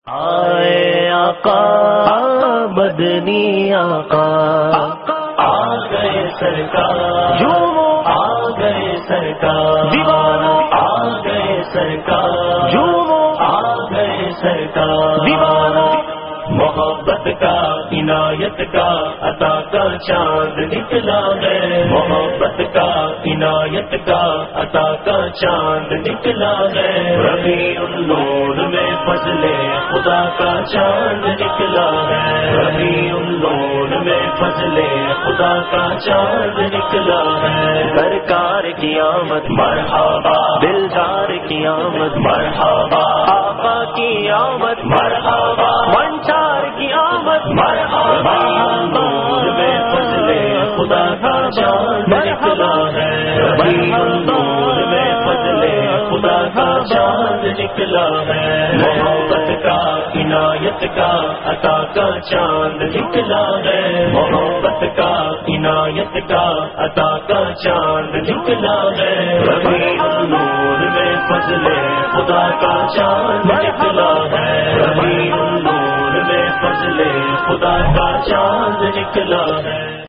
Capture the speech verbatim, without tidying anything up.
آئے آقا مدنی آقا آ گئے سرکار، جھومو آ گئے سرکار، دیوانو آ گئے سرکار، جھومو آ گئے سرکار، دیوانو محبت کا عنایت کا عطا کا چاند نکلا ہے، محبت کا عنایت کا عطا کا چاند نکلا ہے، ربیع النور میں فضل خدا کا چاند نکلا ہے، ربیع النور میں فضل خدا کا چاند نکلا ہے، سرکار کی آمد مرحبا، دلدار کی آمد مرحبا، آقا کی آمد مرحبا، منچار کی آمد مرحبا، نور میں فضل خدا کا چاند نکلا ہے، ربیع النور میں فضل خدا کا چاند نکلا ہے، محبت کا عنایت کا عطا کا چاند نکلا ہے، محبت کا عنایت کا عطا کا چاند نکلا ہے، ربیع النور میں فضل خدا کا چاند نکلا ہے، ربیع النور میں فضل خدا کا چاند نکلا ہے۔